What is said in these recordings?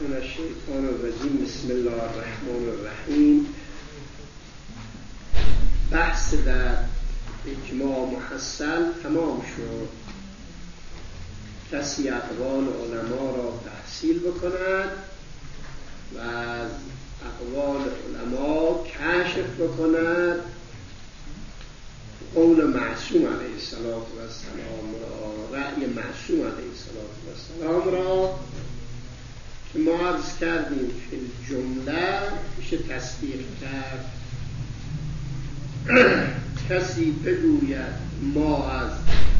من الشیطان الرجیم. بسم الله الرحمن الرحیم. بحث در اجماع محصل تمام شد. کسی اقوال علما را تحصیل بکند و از اقوال علما کشف بکند، قول معصوم علیه السلام را، رأی معصوم علیه السلام را که ما عرض کردیم که جمله میشه تصدیق کرد. کسی بگوید ما از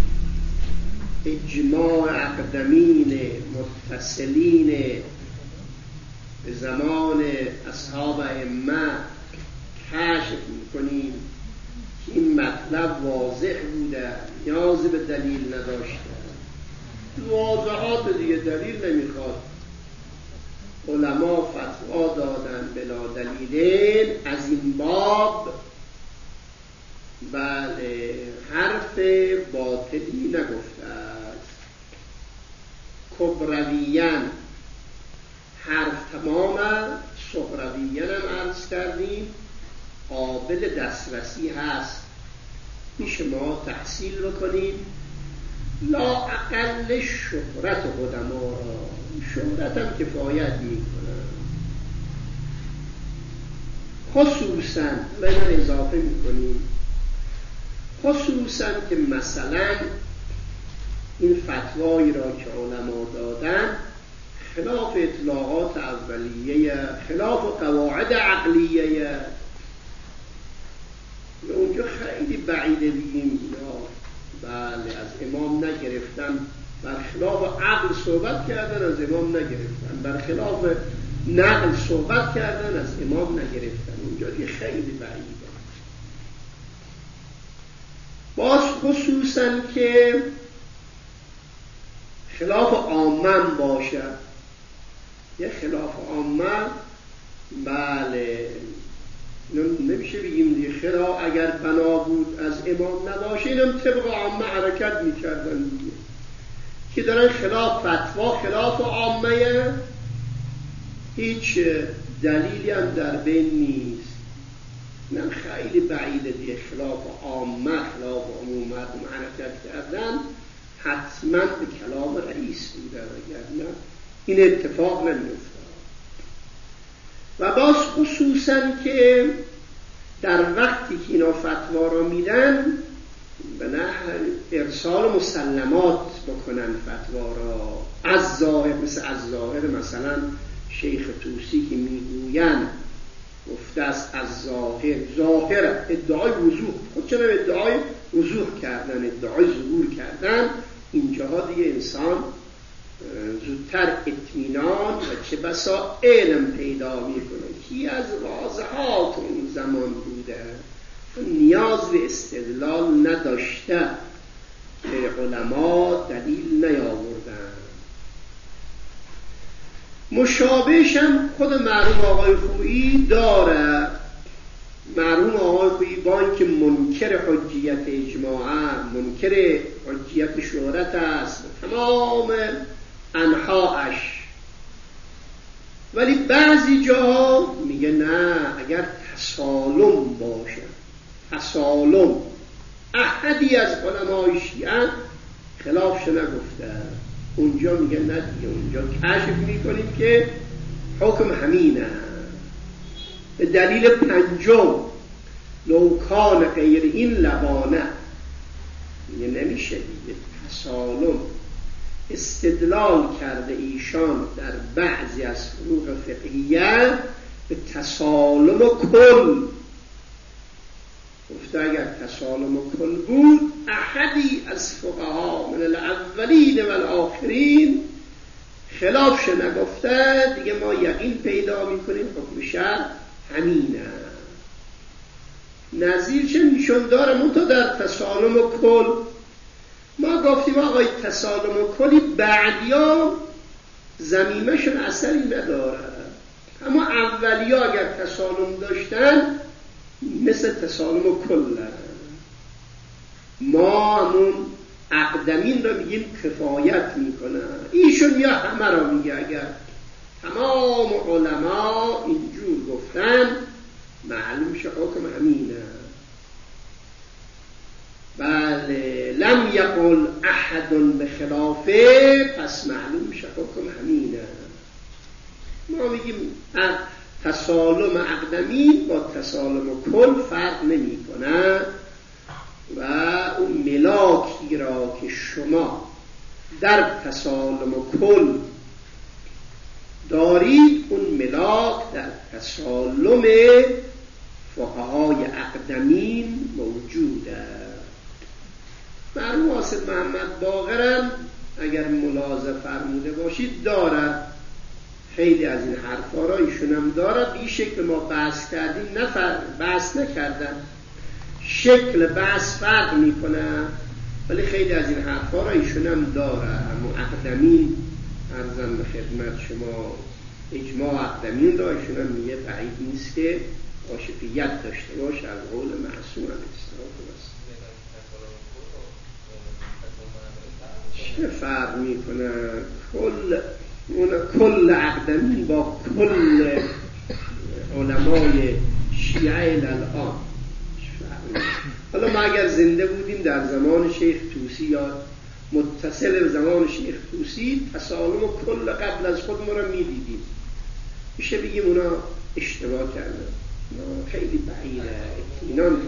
اجماع اقدمین متصلین به زمان اصحاب ائمه کشف میکنیم که این مطلب واضح بوده، نیازی به دلیل نداشته، واضحات دیگه دلیل نمیخواد، علما فتوا دادن بلا دلیلین، از این باب بله حرف باطلی نگفته است. کبرویان حرف تمامه، صغرویان هم عرض کردیم قابل دسترسی هست، میشه ما تحصیل بکنیم. لا اقل شهرت قدما را، شهرت هم کفایت میکنه، خصوصا من اضافه میکنیم، خصوصا که مثلا این فتوایی را که علما دادن خلاف اطلاعات اولیه، خلاف قواعد عقلیه، اونجا خیلی بعیده بگیم بله از امام نگرفتن، برخلاف عقل صحبت کردن از امام نگرفتن، برخلاف نقل صحبت کردن از امام نگرفتن، اونجا دیگه خیلی بعیده. باز خصوصا که خلاف عامم باشه، یه خلاف عامم بله نمیشه بگیم دیگه خلاف، اگر بنا بود از امام نباشه اینم طبق عامه حرکت میکردن دیگه، که دارن خلاف فتوا، خلاف عامه، هیچ دلیلی هم در بین نیست، من خیلی بعیده دیگه خلاف عامه، خلاف عموم مردم حرکت کردن، حتما به کلام رئیس بوده، وگرنه این اتفاق نمیفته. و باز خصوصا که در وقتی که اینا فتوا را میدن به نحو ارسال مسلمات بکنن فتوا را از ظاهر، مثل از ظاهر مثلا شیخ طوسی که میگوین گفته است از ظاهر ادعای وضوح، خودشون ادعای وضوح کردن، ادعای ظهور کردن، اینجاها دیگه انسان زودتر اطمینان و چه بسا علم پیدا میکنه که از واضحات اون زمان بوده، نیاز به استدلال نداشته که علما دلیل نیاوردن. مشابهش هم خود مرحوم آقای خویی داره. مرحوم آقای خویی با اینکه منکر حجیت اجماع، منکر حجیت شهرت است تمام انحاش، ولی بعضی جاها میگه نه، اگر تسالم باشه، تسالم، احدی از علمای شیعه خلافش نگفته، اونجا میگه نه دیگه، اونجا کشف میکنیم که حکم همینه. به دلیل پنجم لو کان غیر این لبانه، میگه نمیشه دیگه، تسالم استدلال کرده ایشان در بعضی از فروع فقهیه به تسالم کل، گفته اگر تسالم کل بود احدی از فقها من الاولین و الاخرین خلافش نگفته، دیگه ما یقین پیدا میکنیم حکم شرع همینه. نظیر چه نشون داره منتها در تسالم کل ما گفتیم آقای تسالم کلی بعدیا زمیمهشون اثری نداره، اما اولیا اگر تسالم داشتن مثل تسالم کل، ما همون اقدمین را میگیم کفایت میکنه، ایشون یا همه را میگه اگر تمام علما اینجور گفتن، معلوم شه حکم همینه. بله لم یقل احد به خلافه، پس معلوم شه حکم همینه. ما میگیم تسالم اقدمی با تسالم کل فرق نمی کنه و اون ملاکی را که شما در تسالم کل دارید، اون ملاک در تسالم فقهای اقدمین موجوده. مرحوم واسط محمد باقرم اگر ملاحظه فرموده باشید دارد خیلی از این حرفا را ایشون هم دارد. این شکل ما بحث کردیم بحث نکردن، شکل بحث فرق میکنه، ولی خیلی از این حرفا را ایشون هم دارد. اما اقدمین عرضم به خدمت شما اجماع اقدمین را ایشون هم میگه بعید نیست که کاشفیت داشته باشه از قول معصوم علیه السلام. چه فرق میکنه کل اقدمین با کل علمای شیعه الان؟ حالا ما اگر زنده بودیم در زمان شیخ طوسی یا متصل به زمان شیخ طوسی، تسالم کل قبل از خود ما را میدیدیم، میشه بگیم اونا اشتباه کردن؟ خیلی بعیده. اطمینان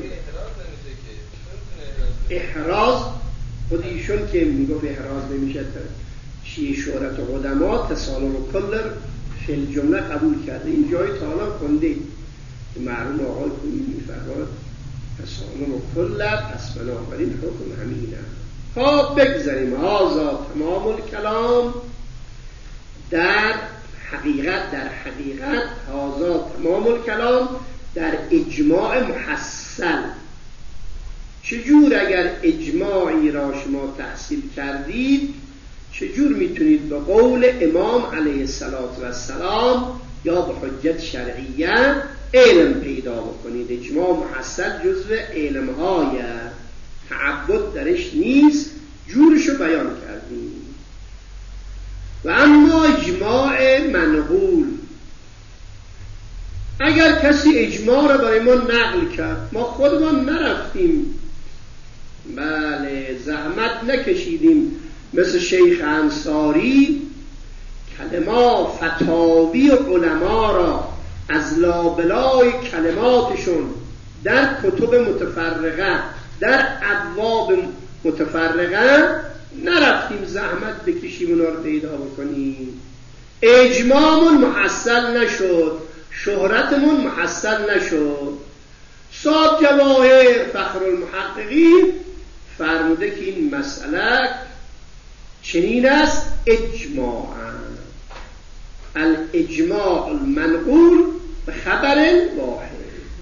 احراز خود ایشون که میگفت احراز نمیشه، شیعه شهرت قدما تسالم کل فی الجمله قبول کرده. این جای تا حالا خونده معلوم آقای کنی میفرماد تسالم کل، پس بنابراین حکم همینه. خب بگذاریم هذا تمام الکلام. در حقیقت هذا تمام الکلام در اجماع محصل. چجور اگر اجماعی را شما تحصیل کردید، چجور میتونید به قول امام علیه السلام یا به حجت شرعیه علم پیدا بکنید؟ اجماع محصل جزو علمهای تعبد درش نیست، جورشو بیان کردیم. و اما اجماع منقول، اگر کسی اجماع را برای ما نقل کرد، ما خودمان نرفتیم، بله زحمت نکشیدیم مثل شیخ انصاری کلمات فتاوی علما را از لابلای کلماتشون در کتب متفرقه در ابواب متفرقه نرفتیم زحمت بکشیم اونا رو پیدا بکنیم. اجماعمون محصل نشد، شهرتمون محصل نشد. صاحب جواهر فخر المحققین فرموده که این مسئله چنین است: اجماعا الاجماع المنقول به خبر واحد.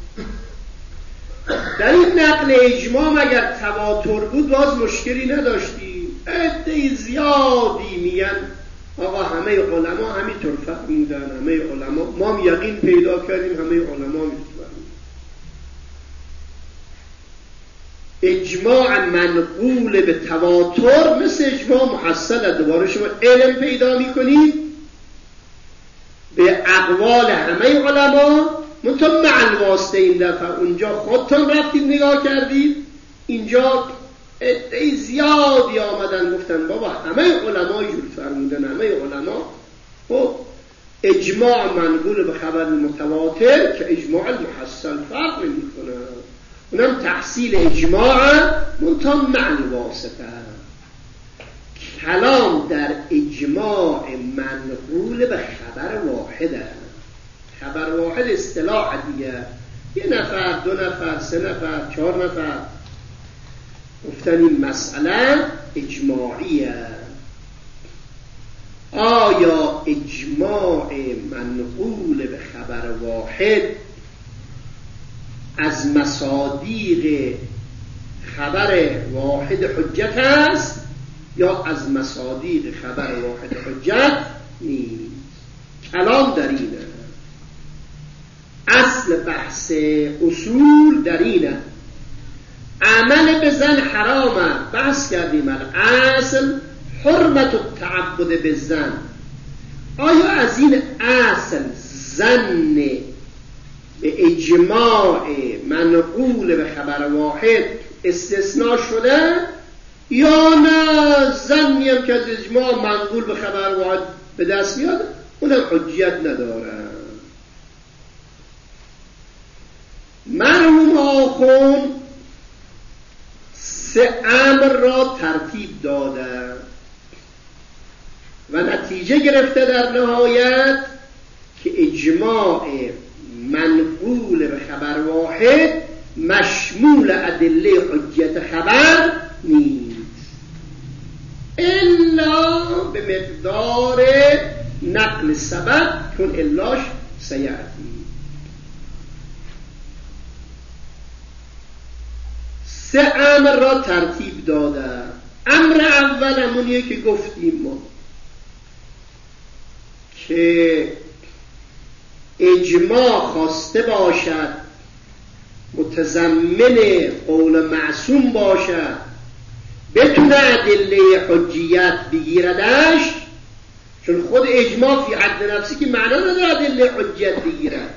در این نقل اجماع اگر تواتر بود باز مشکلی نداشتی. عده زیادی میگن آقا همه علما همینطور فهمیدن، همه علما ما هم یقین پیدا کردیم، همه علما میفهمن. اجماع منقول به تواتر مثل اجماع محصل، دوباره شما علم پیدا میکنید به اقوال همه علما، منتها مع الواسطه. این دفعه اونجا خودتون رفتید نگاه کردید، اینجا عده زیادی آمدن گفتن بابا همه علما جور فرمودن، همه علما. خب اجماع منقول به خبر متواتر که اجماع المحصل فرق نمیکنه، اونم تحصیل اجماع منتها مع الواسطه. کلام در اجماع منقول به خبر واحده. خبر واحد اصطلاح دیگه، یه نفر، دو نفر، سه نفر، چهار نفر گفتن این مسئله اجماعیه. آیا اجماع منقول به خبر واحد از مصادیق خبر واحد حجت است یا از مصادیق خبر واحد حجت نیست؟ کلام در اینه. اصل بحث اصول در اینه. عمل به زن حرامه، بحث کردیم. اصل حرمت التعبد به زن. آیا از این اصل زن به اجماع منقول به خبر واحد استثناء شده یا نه زنی هم که از اجماع منقول به خبر واحد به دست میاد اونم حجیت نداره؟ مرحوم آخوند 3 امر را ترتیب داده و نتیجه گرفته در نهایت که اجماع منقول به خبر واحد مشمول ادله حجیت خبر نیست الا به مقدار نقل سبب چون الاش سیعتی. 3 امر را ترتیب داده. امر اول همونیه که گفتیم ما که اجماع خواسته باشد متضمن قول معصوم باشد بتونه ادله حجیت بگیردش، چون خود اجماع فی حد نفسی که معنا نداره ادله حجیت بگیرد.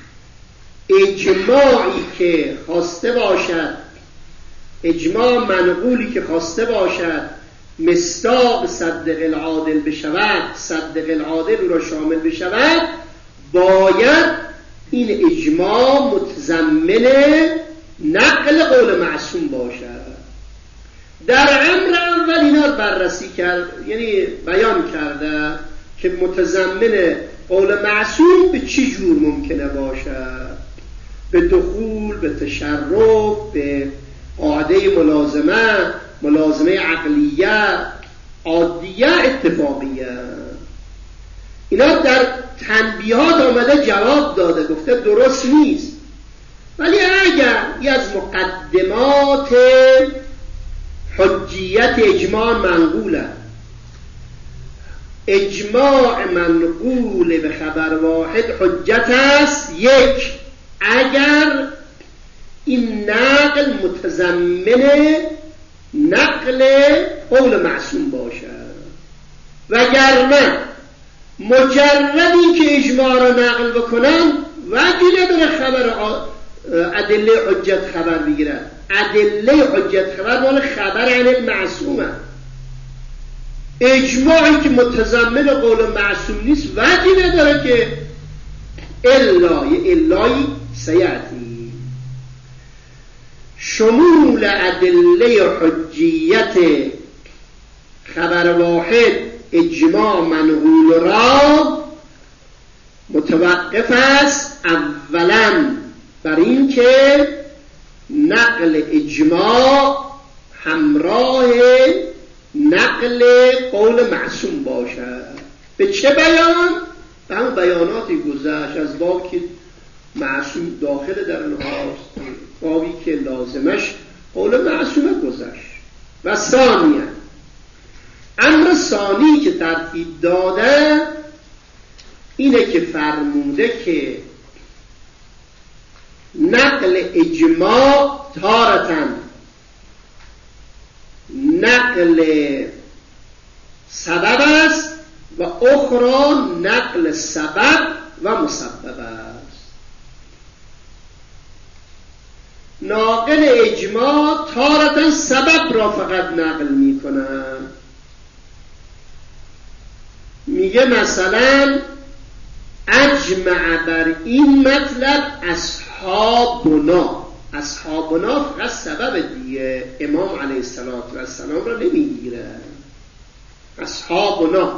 اجماعی که خواسته باشد، اجماع منقولی که خواسته باشد مصداق صدق العادل بشود، صدق العادل او را شامل بشود، باید این اجماع متضمن نقل قول معصوم باشد. در امر اول اینا رو بررسی کرد، یعنی بیان کرده که متضمن قول معصوم به چی جور ممکنه باشد، به دخول، به تشرف، به قاعده ملازمه عقلیه، عادیه، اتفاقیه. اینا در تنبیهات آمده جواب داده، گفته درست نیست، ولی اگر یه از مقدمات حجیت اجماع منقوله، اجماع منقول به خبر واحد حجت است. 1 اگر این نقل متضمن نقل قول معصوم باشد، وگرنه مجرد این که اجماع را نقل بکنن وجه نداره خبر ادله حجت خبر بگیرد. ادله حجت خبر مال خبر عن المعصومه. اجماعی که متضمن قول معصوم نیست وجه نداره که الایی سیعتی. شمول ادله حجیت خبر واحد اجماع منقول را متوقف است اولا بر این که نقل اجماع همراه نقل قول معصوم باشد. به چه بیان؟ به همون بیاناتی گذشت از باب که معصوم داخل در اونهاست، بابی که لازمش قول معصومه گذشت. و ثانیاً امر ثانی که ترتیب داده اینه که فرموده که نقل اجماع تارتاً نقل سبب است و اخرى نقل سبب و مسبب است. ناقل اجماع تارتاً سبب را فقط نقل می کنند. میگه مثلا اجمع بر این مطلب اصحابنا. اصحابنا فقط سبب دیگه، امام علیه السلام را نمیگیره. اصحابنا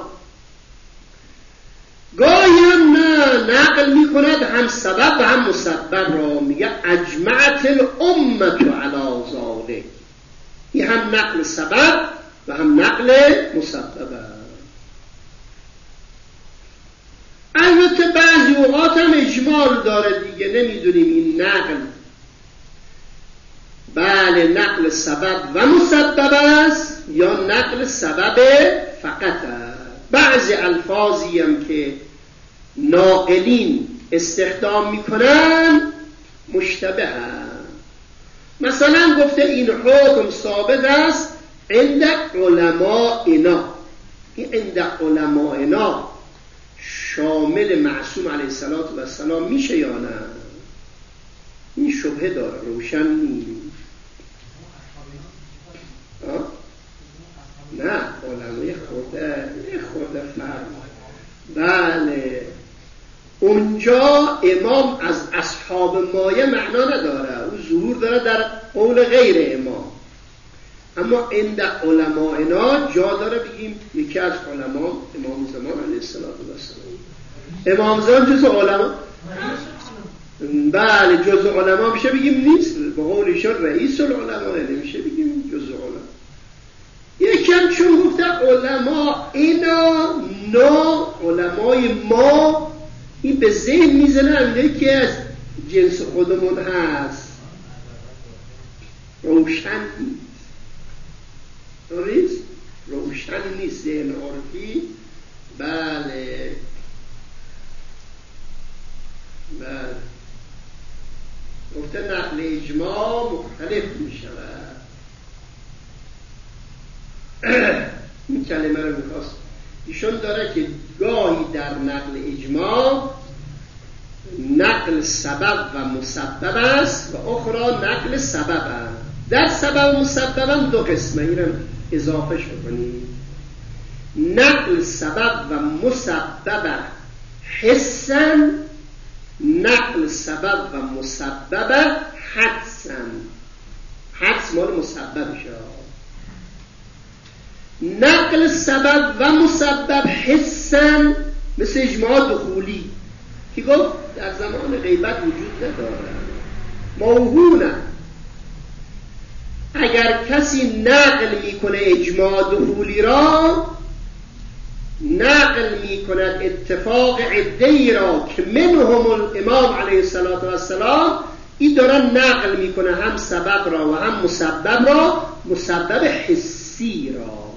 گاهی هم نقل میکند هم سبب و هم مسبب را، میگه اجمعت الامت علی ذلک. این هم نقل سبب و هم نقل مسبب. البته بعضی اوقات هم اجمال داره دیگه، نمیدونیم این نقل بله نقل سبب و مسبب است یا نقل سبب فقط است. بعضی الفاظی هم که ناقلین استخدام میکنن مشتبه هست. مثلا گفته این حکم ثابت است عند علمائنا. این عند علمائنا شامل معصوم علیه السلام میشه یا نه؟ این شبهه داره، روشن نیست. نه علمای خورده فرق. بله اونجا امام از اصحاب مایه معنا نداره، او ظهور داره در قول غیر امام. اما عند علمائنا جا داره بگیم یکی از علما امام زمان علیه السلام. امام زمان جز علما؟ بله جز علما میشه بگیم نیست، به قول ایشان رئیس العلماء، نمیشه بگیم جز علما. یکم چون گفته علما اینا نا علمای ما، این به ذهن میزنه اونه که از جنس خودمون هست، روشن نیست، روشن نیست ذهن عرفی. بله گفته نقل اجماع مختلف میشود. این کلمه رو میخواست ایشون داره که گاهی در نقل اجماع نقل سبب و مسبب است و اخرى نقل سبب است. در سبب و مسبب هم دو قسمه، این رو اضافه شکنید. نقل سبب و مسبب حسن، نقل سبب و مسبب حدسن. حدس مال مسبب شد. نقل سبب و مسبب حسن مثل اجماع دخولی که گفت در زمان غیبت وجود نداره، موهونه. اگر کسی نقل میکنه اجماع دخولی را، نقل میکند اتفاق عده‌ای را که منهم الامام علیه السلام، این داره نقل میکنه هم سبب را و هم مسبب را، مسبب حسی را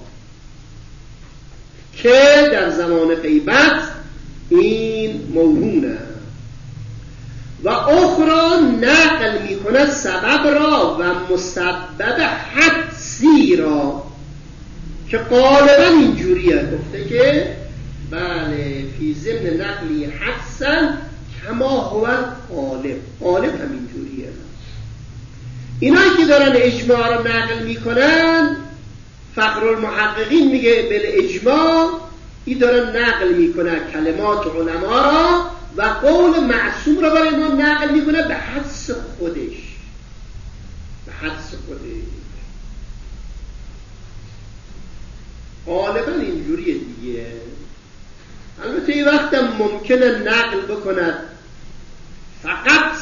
که در زمان غیبت این موهونه. و اخرى نقل میکند سبب را و مسبب حدسی را که غالبا اینجوریه، گفته که بله فی ضمن نقلی حدسن کما هو غالب هم اینجوریه. اینایی که دارن اجماع را نقل میکنن، فخرالمحققین میگه بالاجماع این دارن نقل میکنن کلمات علما را و قول معصوم را برای ما نقل میکنه به حدس خودش، غالبا اینجوریه دیگه. البته این وقت ممکنه نقل بکند فقط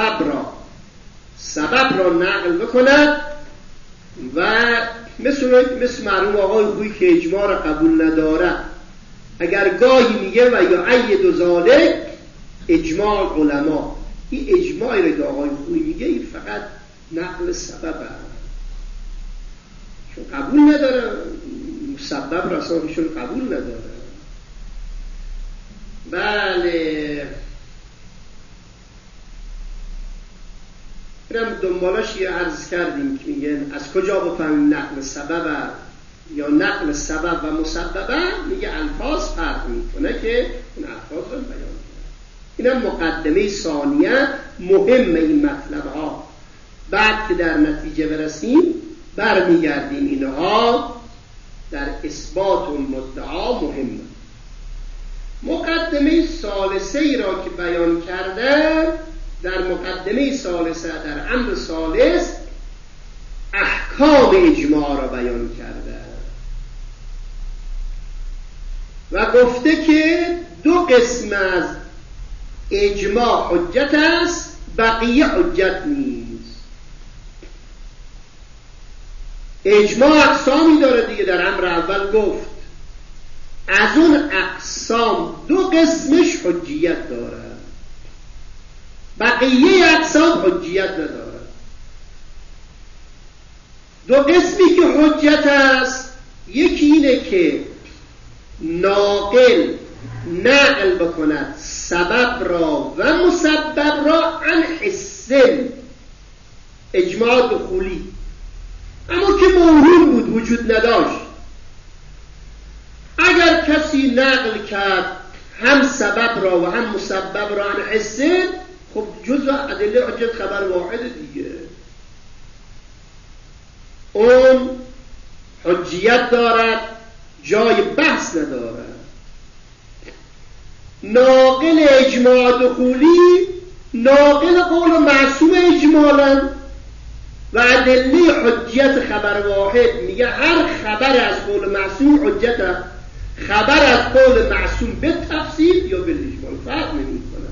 سبب را نقل بکند و مثل مرحوم آقای خویی که اجماع را قبول نداره، اگر گاهی میگه و یا عید ذالک اجماع علما، این اجماعی را که آقای خویی میگه این فقط نقل سببه، چون قبول نداره مسبب را اصلاحشون قبول نداره. بله اینم دنبالاش یه عرض کردیم که میگن از کجا بفهمیم نقل سبب یا نقل سبب و مسبب. میگه الفاظ فرق میکنه که اون الفاظ رو بیان کنه. اینم مقدمه ثانیه مهم این مطلب ها. بعد که در نتیجه برسیم برمیگردیم اینها در اثبات المدعا مهمه. مقدمه ثالثه ای را که بیان کرده، در مقدمه ثالثه در امر ثالث احکام اجماع را بیان کرده و گفته که دو قسم از اجماع حجت است، بقیه حجت نیست. اجماع اقسامی داره دیگه، در امر اول گفت از اون اقسام دو قسمش حجیت داره، بقیه اقسام حجیت نداره. دو قسمی که حجت است، یکی اینه که ناقل نقل بکند سبب را و مسبب را عن حسن، اجماع دخولی، اما که موهوم بود وجود نداشت. اگر کسی نقل کرد هم سبب را و هم مسبب را عن حسه، خب جزء ادله حجت خبر واحد دیگه. اون حجیت دارد، جای بحث ندارد. ناقل اجماع دخولی ناقل قول معصوم اجمالا و ادله حجیت خبر واحد میگه هر خبر از قول معصوم حجت، خبر از قول معصوم به تفسیر یا به اجمال فرق نمیکنه.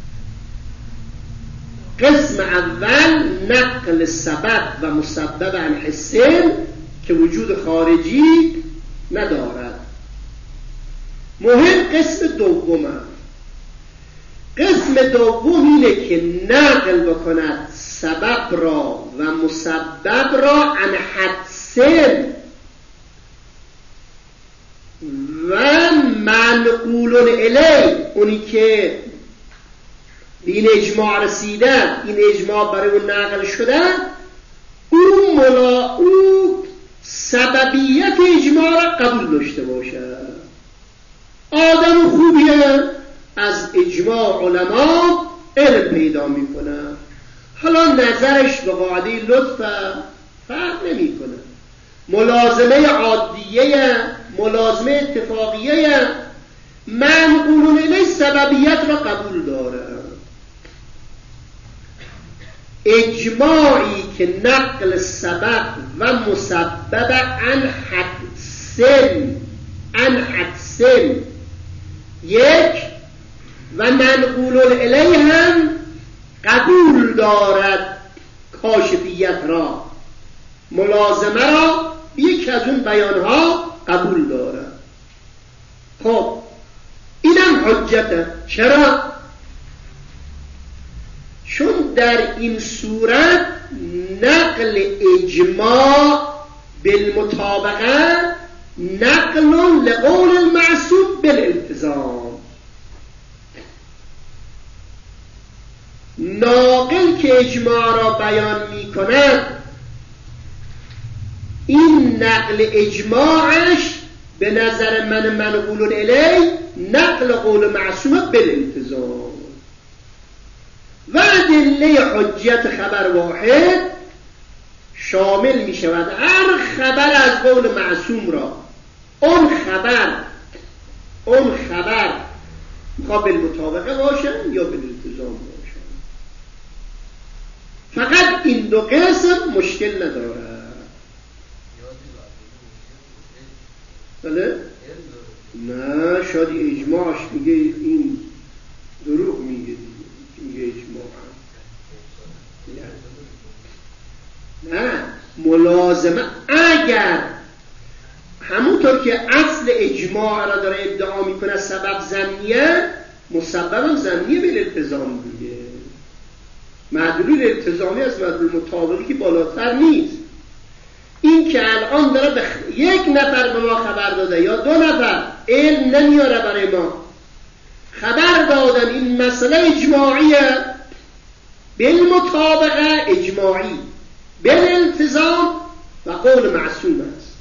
قسم اول نقل سبب و مسبب عن حسین که وجود خارجی ندارد. مهم قسم دومه. قسم دوم اینه که نقل بکند سبب را و مسبب را عن حدسن و منقول الی، اونی که به این اجماع رسیدن، این اجماع برای اون نقل شده، او سببیت اجماع را قبول داشته باشد. آدم خوبیه، از اجماع علما علم پیدا میکنه، حالا نظرش به قاعده لطف فرق نمیکنه، ملازمه عادیه، ملازمه اتفاقیه، منقولون الی سببیت را قبول داره. اجماعی که نقل سبب و مسبب عن حدسن یک و منقولون الی هم قبول دارد کاشفیت را، ملازمه را یک از اون بیانها قبول دارد. خب اینم حجته. چرا؟ چون در این صورت نقل اجماع بالمطابقه نقل لقول المعصوم بالالتزام. ناقل که اجماع را بیان می کند، این نقل اجماعش به نظر من منقول الی نقل قول معصوم بالالتزام و ادله حجیت خبر واحد شامل می شود هر خبر از قول معصوم را. اون خبر میخواد بالمطابقه باشن یا بالالتزام باشن. فقط این دو قسم مشکل نداره. بله؟ نه، شاید اجماعش میگه این دروغ میگه اجماع. نه، ملازمه اگر همونطور که اصل اجماع را داره ادعا میکنه سبب ظنیه، مسبب ظنیه بالالتزام دیگه. معدلول التزامی از معدلول مطابقی که بالاتر نیست. این که الان داره یک نفر به ما خبر داده یا دو نفر علم نمیاره برای ما، خبر دادن این مسئله اجماعیه، بالمطابقه اجماعی، بالالتزام و قول معصوم است.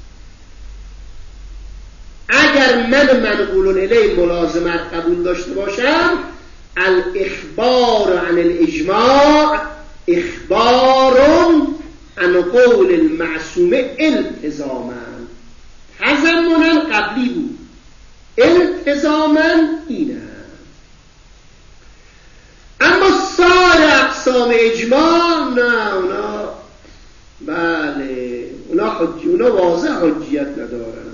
اگر من منقول الی ملازمت قبول داشته باشم، الاخبار عن الاجماع اخبار عن قول المعصوم التزاما. تضمنا قبلی بود، التزاما اینه. اما سایر اقسام اجماع نه، اونا بله اونا واضح حجیت ندارن.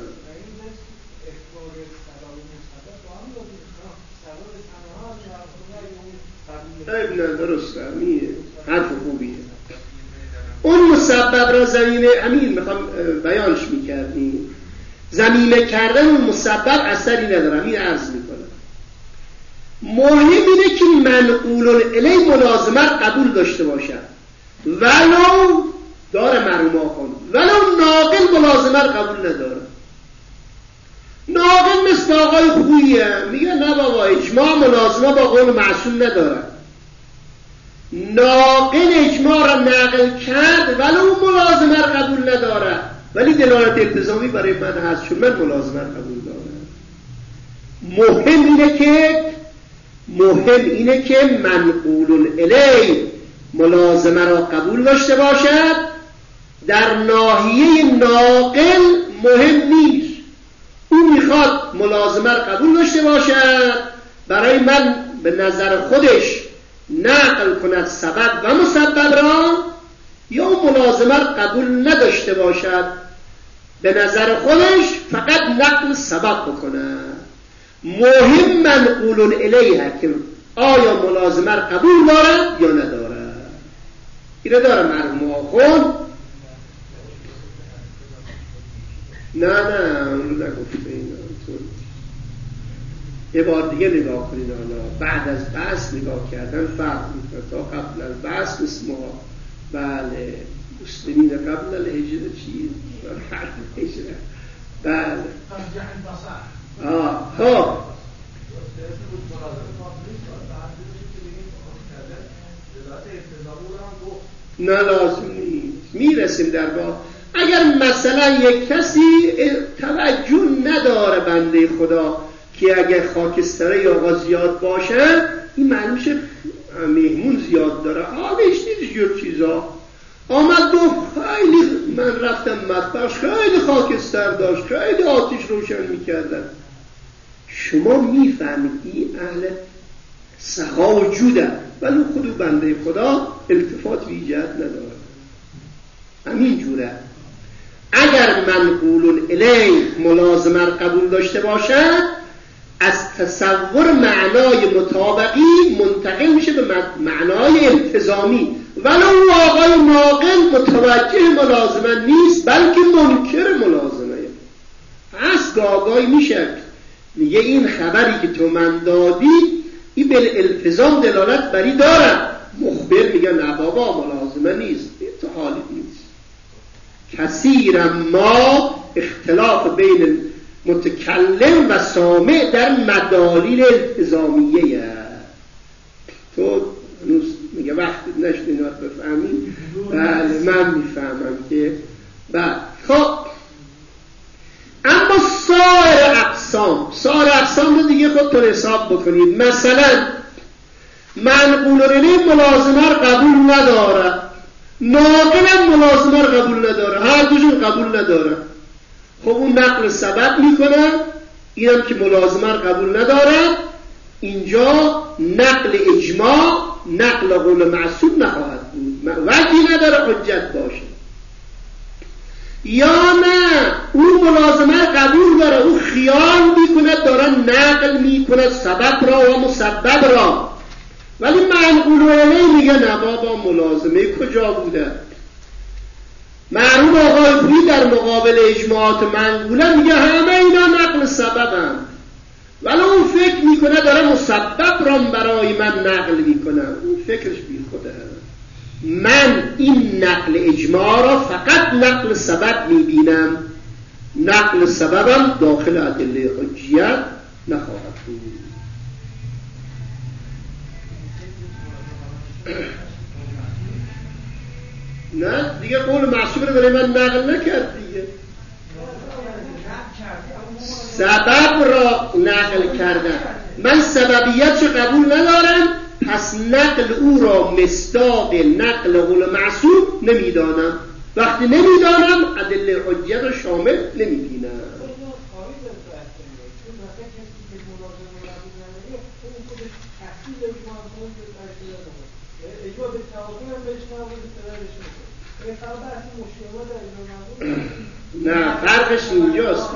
ابن درسته، حرف خوبیه. اون مسبب را زمینه امیر میخوام بیانش میکردیم، زمینه کردن اون مسبب اثری نداره. این عرض میکنم مهم اینه که منقول الی ملازمت قبول داشته باشد، ولو داره مرحوم آخوند، ولو ناقل ملازمت قبول نداره. ناقل مثل آقای خوییه، میگه نه بابا اجماع ملازمه با قول معصوم نداره. ناقل اجماع را نقل کرد ولو ملازمه را قبول نداره، ولی دلالت التزامی برای من هست چون من ملازمه را قبول دارم. مهم اینه که منقول الیه ملازمه را قبول داشته باشد. در ناحیه ناقل مهم نیست. او میخواد ملازمه را قبول داشته باشد، برای من به نظر خودش نقل کند سبب و مسبب را، یا ملازمه را قبول نداشته باشد، به نظر خودش فقط نقل سبب بکنه. مهم منقول الیه که آیا ملازمه را قبول دارد یا ندارد. اینه داره مرحوم آخوند. نه اون رو نگفته اینا. یه بار دیگه نگاه کنید. بعد از بحث نگاه کردن فرق میکنه. تا قبل از بحث مثل ما بله مسلمین قبل الهجره چیز بعد الهجره بله خب نه لازم نیست، میرسیم در با. اگر مثلا یک کسی توجه نداره بنده خدا که اگر خاکستره یا آقا زیاد باشه، این معلوم شه مهمون زیاد داره، حالش نیست جور چیزا. آمد گفت خیلی من رفتم مطبخش خیلی خاکستر داشت، خیلی آتش روشن میکردن. شما میفهمید این اهل سخا و جوده، ولی خود بنده خدا التفات ایجاد نداره. همین جوره. اگر منقول الیه ملازمه قبول داشته باشد، از تصور معنای مطابقی منتقل میشه به معنای التزامی. ولو آقای ناقل متوجه ملازمه نیست، بلکه منکر ملازمه هست. آقای میشه میگه این خبری که تو من دادی این به التزام دلالت بری داره. مخبر میگه نه بابا ملازمه نیست، این تو حالی نیست. کثیرا ما اختلاف بین متکلم و سامع در مدالیل التزامیه. تو میگه وقتی نشد اینا رو بفهمی. بله من میفهمم که بله. خب اما سایر اقسام رو دیگه خودتون حساب بکنید. مثلا منقول الیه ملازمه رو قبول نداره، ناقل هم ملازمه رو قبول نداره، هر دوشون قبول نداره. خب اون نقل سبب میکنه، اینم که ملازمه رو قبول نداره. اینجا نقل اجماع، نقل قول معصوم نخواهد بود، وجهی نداره حجت باشه. یا نه اون ملازمه رو قبول داره، اون خیال میکنه داره نقل میکنه سبب را و مسبب را، ولی منقول الیه میگه نه بابا ملازمه کجا بوده. مرحوم آقای خویی در مقابل اجماعات منقوله میگه همه اینا نقل سببن، ولی اون فکر میکنه داره مسبب را برای من نقل میکنه. اون فکرش بی خوده. من این نقل اجماع را فقط نقل سبب میبینم، نقل سببم داخل ادله حجیت نخواهد بود. نه دیگه قول معصوم رو برای من نقل نکرد دیگه، سبب را نقل کردن. من سببیت رو قبول ندارم، پس نقل او را مصداق نقل قول معصوم نمیدانم. وقتی نمیدانم ادله حجیت رو شامل نمیبینم. نه فرقش اینجاست.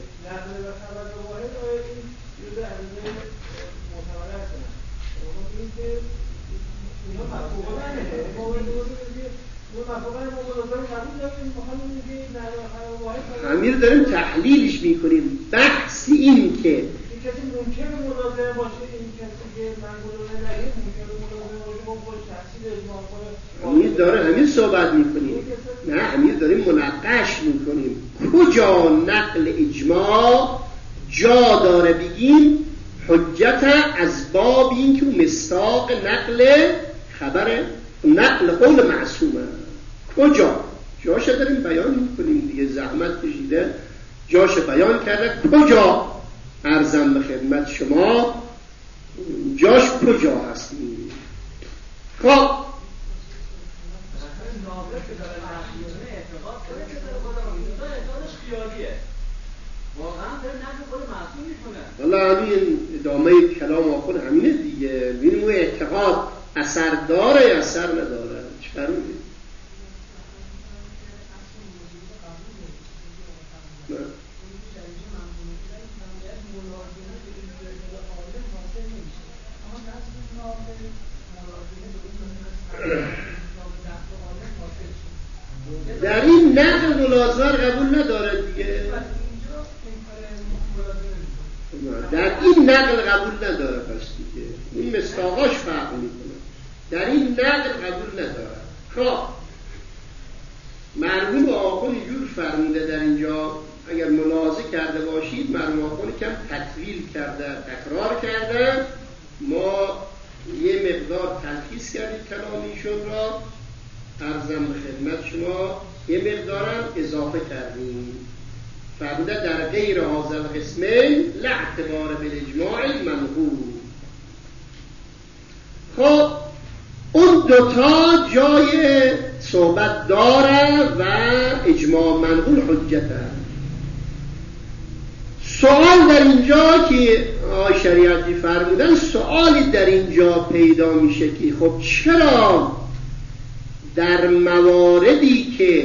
امیر داریم تحلیلش میکنیم. بحث این که کسی ممکنه ملازمه باشه، این کسی که منقول الیه ممکنه ملازمه باشه با تحصیل اجماع کنه. امیر داره همین صحبت میکنیم. نه امیر داریم مناقش میکنیم کجا نقل اجماع جا داره بگیم حجت از باب این که مصداق نقل خبر نقل قول معصومه. کجا جاش داریم بیان میکنیم دیگه، زحمت کشیده جاش بیان کرده. کجا عرضم به خدمت شما جاش کجا هست؟ خب والا همین ادامه کلام آخر همینه دیگه. ببینیم اون اعتقاد اثر داره یا اثر نداره؟ چه فرقی؟ در این نقل ملازمه قبول نداره دیگه. در این نقل قبول نداره پس دیگه. این مصداقاش فرق میکنه. در این نقل قبول نداره. خب مرحوم آخون اینجور فرموده در اینجا، اگر ملاحظه کرده باشید مرحوم آخون کم تطویل کرده، تکرار کرده. ما یه مقدار تلخیص کردیم کلام ایشون را، عرضم به خدمت شما یه مقدارم اضافه کردیم. فرموده در غیر هذا القسمین لا اعتبار بالاجماع المنقول. خب اون دوتا جای صحبت داره و اجماع منقول حجته. سوال در اینجا که آقای شریعتی فرمودن، سوالی در اینجا پیدا میشه که خب چرا در مواردی که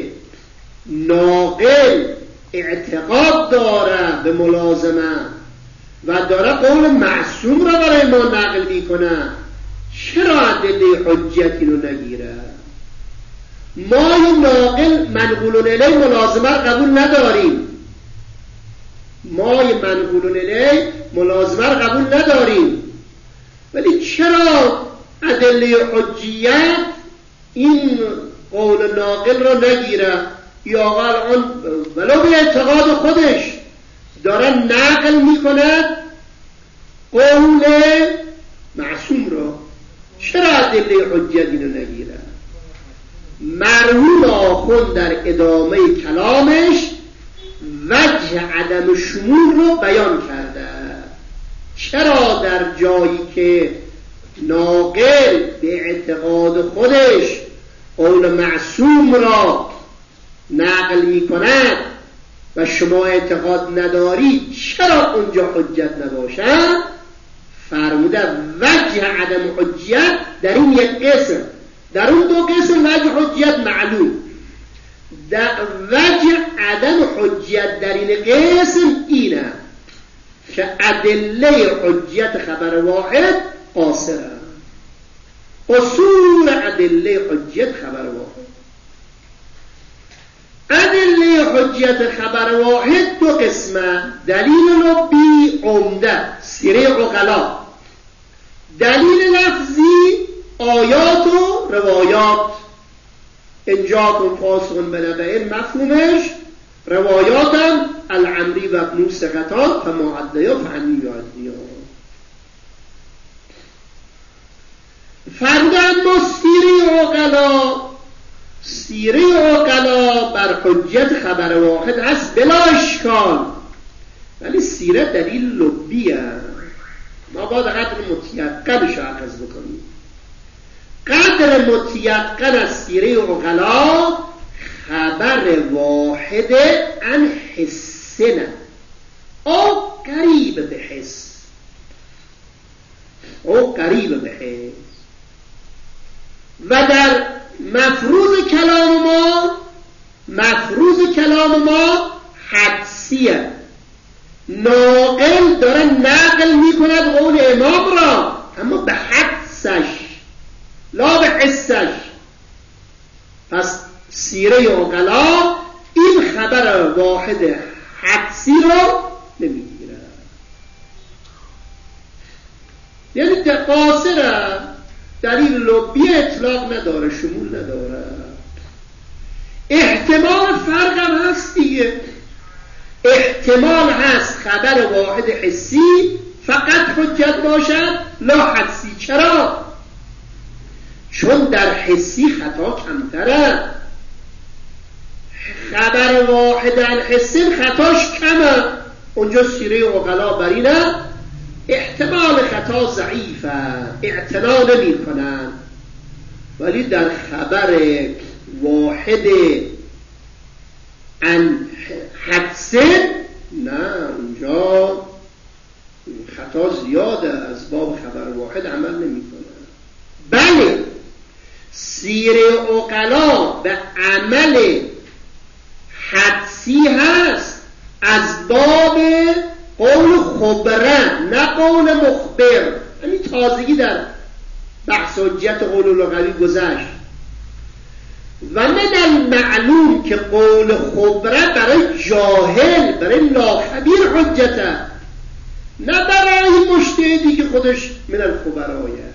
ناقل اعتقاد داره به ملازمه و داره قول معصوم را برای ما نقل میکنه، چرا ادله حجتی رو نگیره؟ ما یه ناقل منقول الیه ملازمه را قبول نداریم. ما یه منقول الیه ملازمه را قبول نداریم، ولی چرا ادله حجیت این قول ناقل را نگیره؟ یا الان ولو به اعتقاد خودش داره نقل میکنه قول معصوم را، چرا ادله حجت اینو نگیره؟ مرحوم آخوند در ادامه کلامش وجه عدم شمول رو بیان کرده. چرا در جایی که ناقل به اعتقاد خودش قول معصوم را نقل می کند و شما اعتقاد ندارید، چرا اونجا حجت نباشد؟ فرموده وجه عدم حجت در این یک قسم، در اون دو قسم وجه حجت معلوم. در وجه عدم حجت در این قسم اینه که ادله حجت خبر واحد قاصره. اصول ادله حجت خبر واحد، ادله حجت خبر واحد دو قسمه: دلیل لبی عمده سیره عقلا، دلیل لفظی آیات و روایات. انجاکم فاسق بنبأ مفهومش، روایاتم العمری و ابن ثقتان فما عدیا فعنی یعدیا. فرده اما سیره عقلا بر حجت خبر واحد هست بلا اشکال، ولی سیره دلیل لبیه. ما باید قدر متیقنش اخذ بکنیم. قدر متیقن از سیره عقلا خبر واحد عن حسنه او قریب به حس، او قریب به حس. و در مفروض کلام ما حدسیه. ناقل داره نقل میکند قول امام را، اما به حدسش لا به حسش. پس سیره عقلا این خبر واحد حدسی رو نمیگیره، یعنی قاصره، دلیل لبی اطلاق نداره، شمول نداره. احتمال فرق هم هست دیگه. احتمال هست خبر واحد حسی فقط حجت باشد لا حدسی. چرا؟ چون در حسی خطا کمتره. خبر واحد الحسی خطاش کمه، اونجا سیره عقلا بر اینه احتمال خطا ضعیفه، اعتنا نمی کنن. ولی در خبر واحد عن حدث نه، اونجا خطا زیاده، از باب خبر واحد عمل نمی کنن. بله سیره عقلا به عمل حدسی هست از باب قول خبره نه قول مخبر. همین تازگی در بحث حجت قول لغوی گذشت. و من المعلوم که قول خبره برای جاهل، برای ناخبیر حجته، نه برای مجتهدی که خودش من الخبرایه.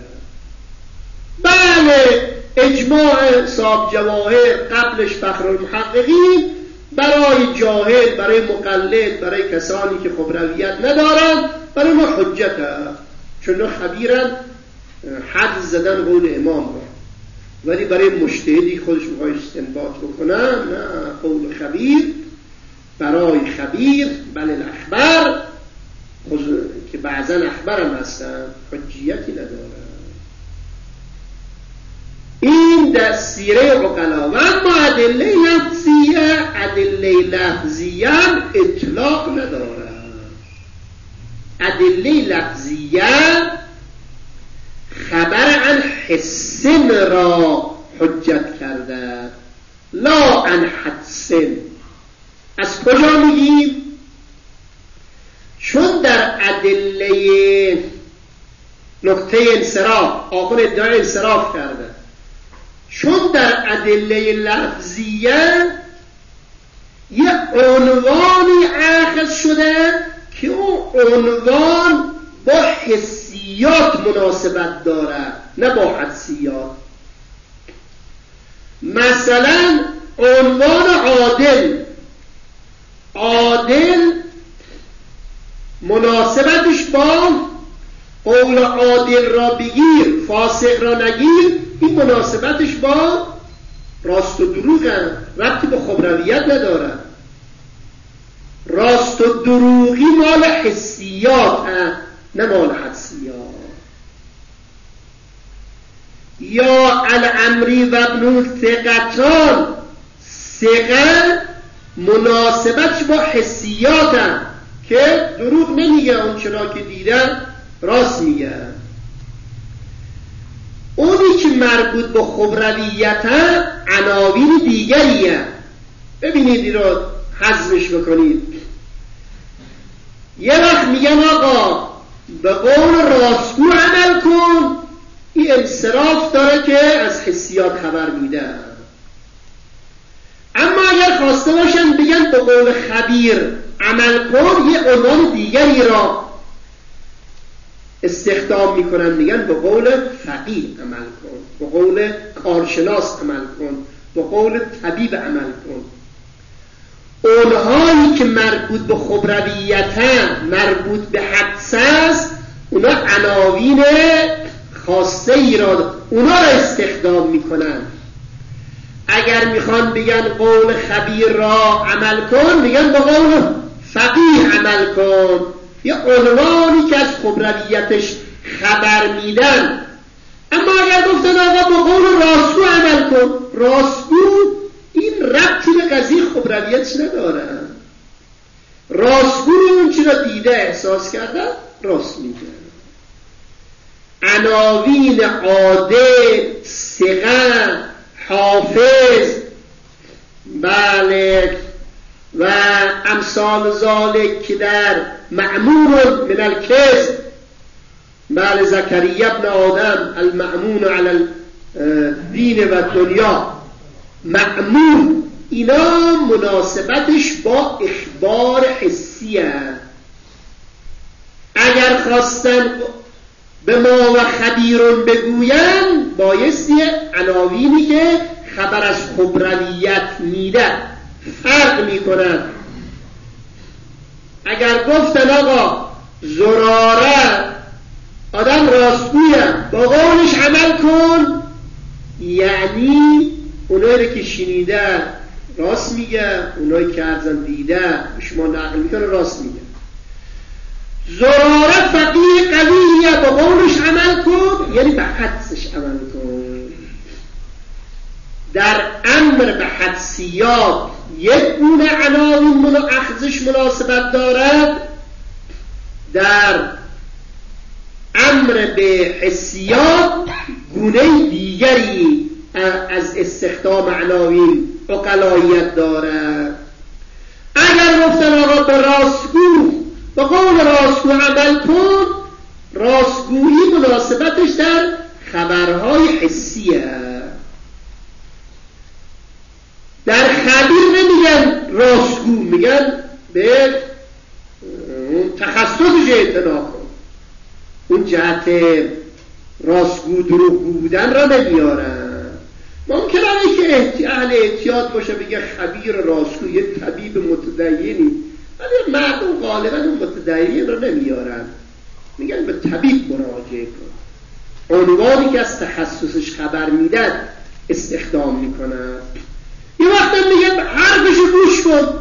بله اجماع صاحب جواهر قبلش فخر المحققین برای جاهل، برای مقلد، برای کسانی که خبرویت ندارن، برای ما حجته، چون خبیرن حد زدن قول امام را. ولی برای مجتهدی خودش میخواد استنباط بکنن، نه، قول خبیر برای خبیر بله الاخبار که بعضا اخبارم هستن حجیتی ندارن. این در سیره عقلا. و اما ادله لفظیه هم اطلاق نداره. ادله لفظیه خبر عن حسن را حجت کرده، لا عن حدسن. از کجا میگیم؟ چون در ادله نقطه انصراف آخر ادعای انصراف کرده، چون در ادله لفظیه یه عنوانی اخذ شده که اون عنوان با حسیات مناسبت داره نه با حدسیات. مثلا عنوان عادل مناسبتش با قول عادل را بگیر فاسق را نگیر، این مناسبتش با راست و دروغ هم، ربطی به خبرویت نداره. راست و دروغی مال حسیات هم نه مال حدسیات. یا الامری و ابن ثقتان، ثقه مناسبتش با حسیات هم که دروغ نمیگه، اون چرا که دیدن راست میگه. اونی که مربوط به خبرویت هم عناوین دیگریه. ببینید این رو حذفش بکنید. یه وقت میگن آقا به قول راستگو عمل کن، این انصراف داره که از حسیات خبر میده. اما اگر خواسته باشن بگن به قول خبیر عمل کن، یه عنوان دیگری را استخدام میکنن، میگن به قول فقیه عمل کن، به قول کارشناس عمل کن، به قول طبیب عمل کن. اونهایی که مربوط به خبرویت هم، مربوط به حدس است، اونا عناوین خاصه ای را اونا را استخدام میکنن. اگر میخوان بگن قول خبیر را عمل کن، میگن به قول فقیه عمل کن، یه عنوانی که از خبرویتش خبر میدن. اما اگر گفتن آقا به قول راستگو عمل کن، راستگو این ربطی به قضیه خبرویتش نداره. راستگو اون چی را دیده احساس کرده راست میگه. عناوین عادل، ثقه، حافظ، بله و امثال ذالک که در معمون من الکذب، بله زکریا ابن آدم المعمون علی الدین و دنیا، معمون، اینا مناسبتش با اخبار حسی هست. اگر خواستن به ما و خبیرون بگوین، بایستی عناوینی که خبر از خبرویت میده فرق میکنن. اگر گفتن آقا زراره آدم راستگویه، با قولش عمل کن، یعنی اونایی که شنیده راست میگه، اونایی که ارزن دیده شما نقل میکنه راست میگه. زراره فقیه قویه، با قولش عمل کن یعنی به حدسش عمل کن. در امر به حدسیات یک گونه عناوین اخذش مناسبت دارد، در امر به حسیات گونه دیگری از استخدام عناوین عقلاییت دارد. اگر گفتن آقا به راستگو به قول راستگو عمل کن، راستگویی مناسبتش در خبرهای حسیه. در خبیر نمیگن راستگو، میگن به تخصصش اعتنا کن. اون جهت راستگو دروغگو بودن را نمیارن. ممکنه که اهل احتیاط باشه بگه خبیر راستگو، یه طبیب متدینی، ولی مردم غالبا اون متدین را نمیارن، میگن به طبیب مراجعه کن. عنوانی که از تخصصش خبر میدن استخدام میکنن. یه وقتا میگه حرفش رو گوش کن،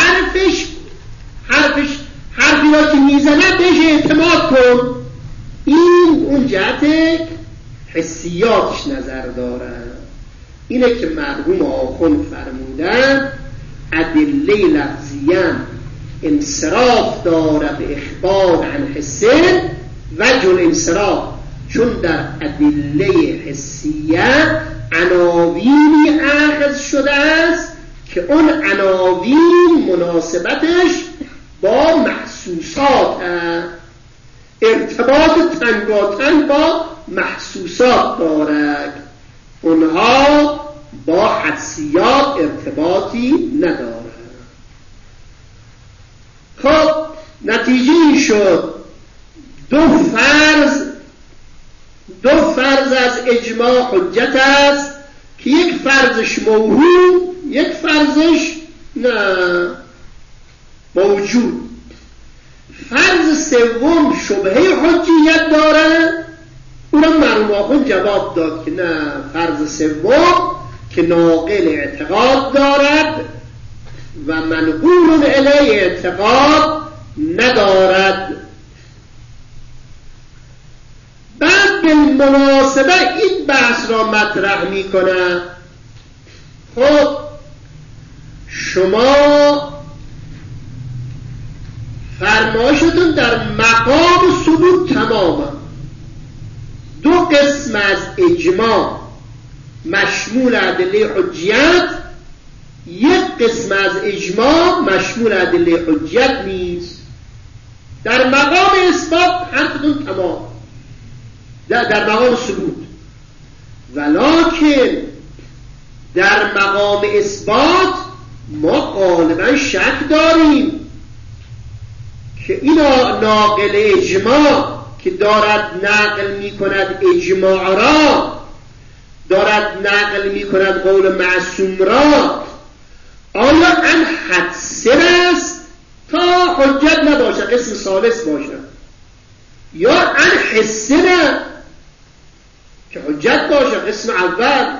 حرفی را که میزنه بهش اعتماد کن. این اون جهت حسیاتش نظر داره. اینه که مرحوم آخوند فرمودن ادله لفظیه انصراف داره به اخبار عن حسه وجه الانصراف، چون در ادله حسیه عناوینی اخذ شده است که اون عناوین مناسبتش با محسوسات هست، ارتباط تنگاتنگ با محسوسات دارد، اونها با حدسیات ارتباطی ندارد. خب نتیجه این شد دو فرض از اجماع حجت است که یک فرضش موهوم، یک فرضش نه موجود. فرض سوم شبهه حجیت داره، اونم مرحوم آخوند جواب داد که نه، فرض سوم که ناقل اعتقاد دارد و منقول الیه اعتقاد ندارد. بعد به مناسبه این بحث را مطرح می کنه. خب شما فرمایشتون در مقام ثبوت تماما، دو قسم از اجماع مشمول ادله حجیت، یک قسم از اجماع مشمول ادله حجیت نیست. در مقام اثبات حرفتون تمام، در مقام ثبوت، ولکن در مقام اثبات ما غالبا شک داریم که اینا ناقل اجماع که دارد نقل می کند اجماع را، دارد نقل می کند قول معصوم را، آیا ان حدسه است تا حجت نباشد، قسم ثالث باشد، یا ان حسه نه که حجت باشد، قسم اول.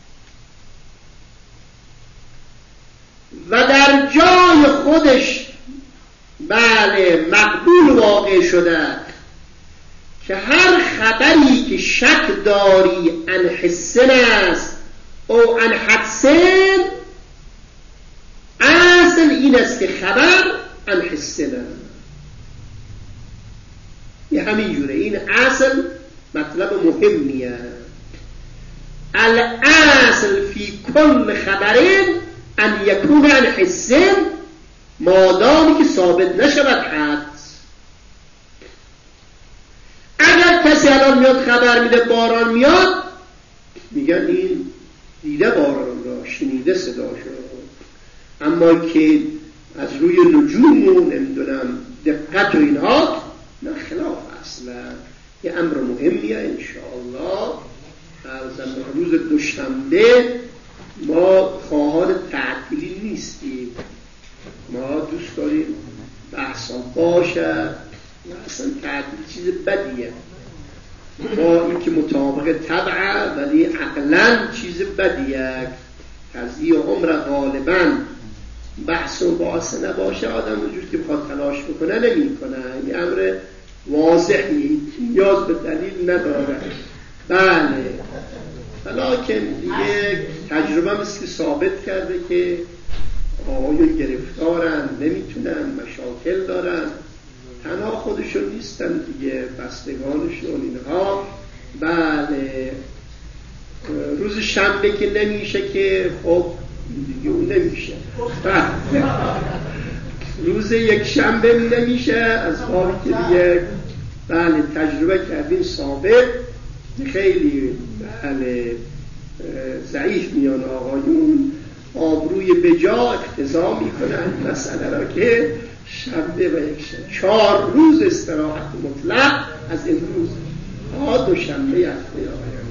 و در جای خودش بله مقبول واقع شده که هر خبری که شک داری ان حسن است او ان حدسن، اصل این است که خبر ان حسن است. یه همین جوره، این اصل مطلب مهمیه. الاصل فی کل خبرین ان یکون ان حسن، مادامی که ثابت نشود حدس. اگر کسی الان میاد خبر میده باران میاد، میگن این دیده باران را، شنیده صداشو، اما که از روی نجوم و نمیدونم دقت و اینها نه، خلاف اصلا. یه امر مهمیه انشاءالله. روز دوشنبه ما خواهان تعطیلی نیستیم، ما دوست داریم بحثا باشه و اصلا تعطیل چیز بدیه. ما این که مطابق طبعه ولی عقلا چیز بدیه. قضیه عمر غالبا بحث و مباحثه نباشه آدم اونجور که بخواد تلاش بکنه نمی‌کنه. این امر واضحی نیاز به دلیل نداره. بله ولیکن دیگه تجربه مثل ثابت کرده که آقایون گرفتارن، نمیتونن، مشاکل دارن، تنها خودشون نیستن دیگه، بستگانشون اینها. بله روز شنبه که نمیشه که خب دیگه اون نمیشه. روز یک شنبه نمیشه از بابی که دیگه بله تجربه کردیم ثابت خیلی بله ضعیف میان آقایون، آبروی بجا اقتضا میکنن مسئله را که شنبه و یک شنبه 4 روز استراحت مطلق از امروز تا دوشنبه هفته آینده.